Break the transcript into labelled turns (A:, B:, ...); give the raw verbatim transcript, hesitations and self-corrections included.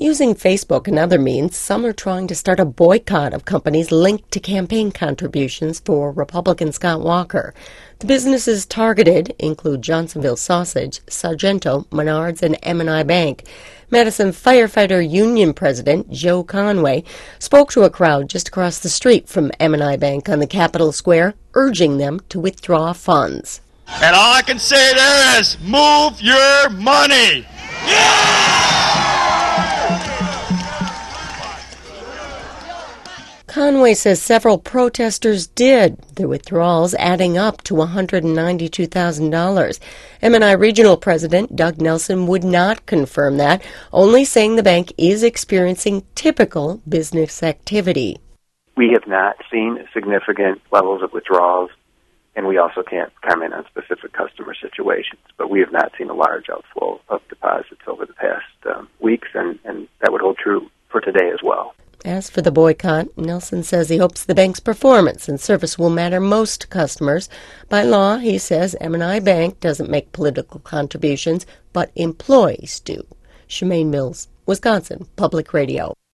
A: Using Facebook and other means, some are trying to start a boycott of companies linked to campaign contributions for Republican Scott Walker. The businesses targeted include Johnsonville Sausage, Sargento, Menards, and M and I Bank. Madison Firefighter Union President Joe Conway spoke to a crowd just across the street from M and I Bank on the Capitol Square, urging them to withdraw funds.
B: And all I can say there is, move your money! Yeah!
A: Conway says several protesters did, the withdrawals adding up to one hundred ninety-two thousand dollars. M and I Regional President Doug Nelson would not confirm that, only saying the bank is experiencing typical business activity.
C: We have not seen significant levels of withdrawals, and we also can't comment on specific customer situations, but we have not seen a large outflow of deposits over the past um, weeks, and, and that would hold true for today as well.
A: As for the boycott, Nelson says he hopes the bank's performance and service will matter most to customers. By law, he says M and I Bank doesn't make political contributions, but employees do. Shemaine Mills, Wisconsin Public Radio.